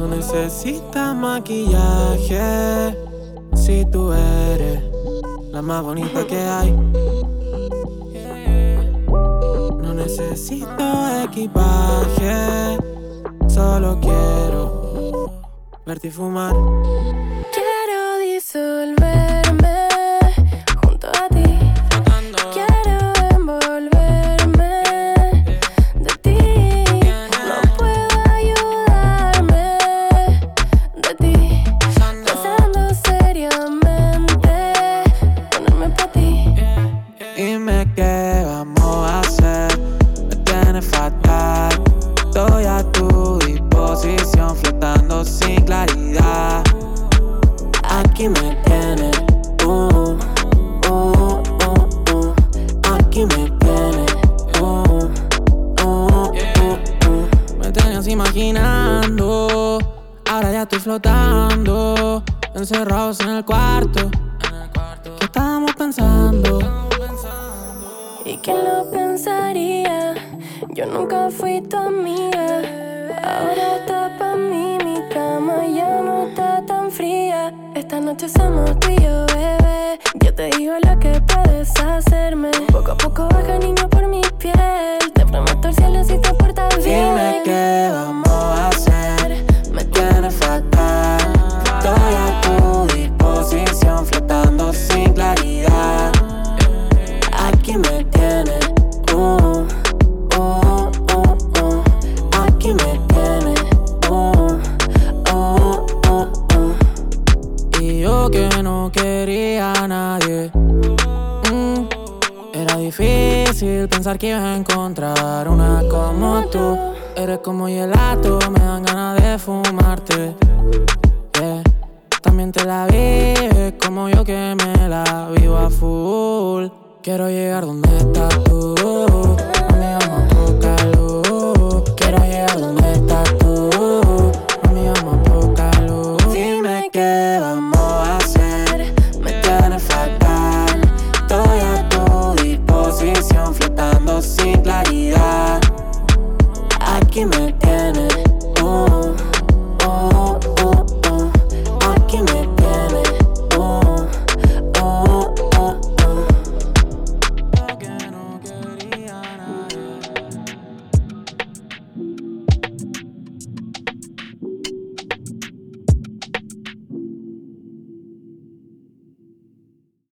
No necesitas maquillaje si tú eres la más bonita que hay. No necesito equipaje, solo quiero verte y fumar. Quiero disolverme junto a ti. Quiero envolverme de ti. No puedo ayudarme de ti. Pensando seriamente ponerme pa' ti. Dime qué vamos a hacer, me tienes fatal. Estoy a tu disposición, flotando sin claridad. Aquí me tienes, aquí me tienes, Me tenías imaginando, ahora ya estoy flotando, encerrados en el cuarto. ¿Qué estábamos pensando? ¿Y quién lo pensaría? Yo nunca fui tu amiga. Ahora está pa' mí, mi cama ya no está tan fría. Esta noche somos tú y yo, bebé. Yo te digo lo que puedes hacerme. Poco a poco baja, niño, por mi piel. Te prometo el cielo si te portas bien. Dime qué vamos a hacer, me tienes fatal. Estoy a tu disposición, flotando sin claridad. Aquí me tienes, aquí me tienes, Y yo que no quería a nadie. Era difícil pensar que iba a encontrar una como tú. Eres como gelato, me dan ganas de fumarte. Yeah. También te la vives como yo que me la vivo a full. Quiero llegar donde estás tú.